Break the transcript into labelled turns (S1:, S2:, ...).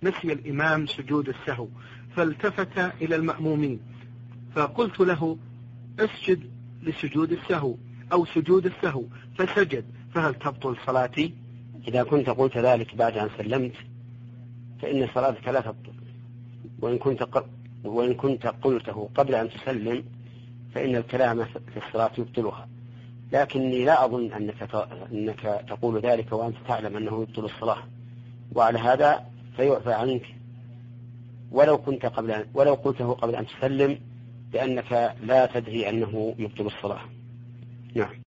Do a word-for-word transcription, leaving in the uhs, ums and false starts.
S1: نسي الإمام سجود السهو فالتفت إلى المأمومين فقلت له اسجد لسجود السهو أو سجود السهو فسجد، فهل تبطل صلاتي؟
S2: إذا كنت قلت ذلك بعد أن سلمت فإن صلاتك لا تبطل، وإن كنت, ق... وإن كنت قلته قبل أن تسلم فإن الكلام في الصلاة يبطلها، لكني لا أظن أنك, ت... أنك تقول ذلك وأنت تعلم أنه يبطل الصلاة، وعلى هذا فيعفى عنك ولو, كنت قبل أن... ولو قلته قبل أن تسلم، لأنك لا تدري أنه يبطل الصلاة. نعم.